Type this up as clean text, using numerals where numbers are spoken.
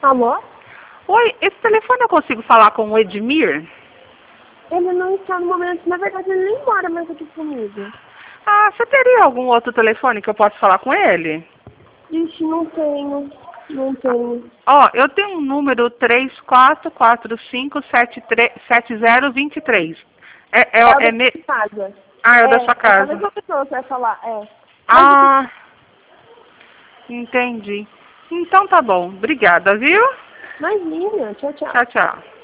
Alô? Oi, esse telefone eu consigo falar com o Edmir? Ele não está no momento, na verdade ele nem mora mais aqui comigo. Ah, você teria algum outro telefone que eu possa falar com ele? Ixi, não tenho. Não tenho. Ó, eu tenho um número 3445737023. É o É da me... minha casa. Ah, é o da sua É a casa. mesma pessoa que vai falar, Mas Ah, entendi. Então tá bom. Obrigada, viu? imagina, tchau, tchau. Tchau, tchau.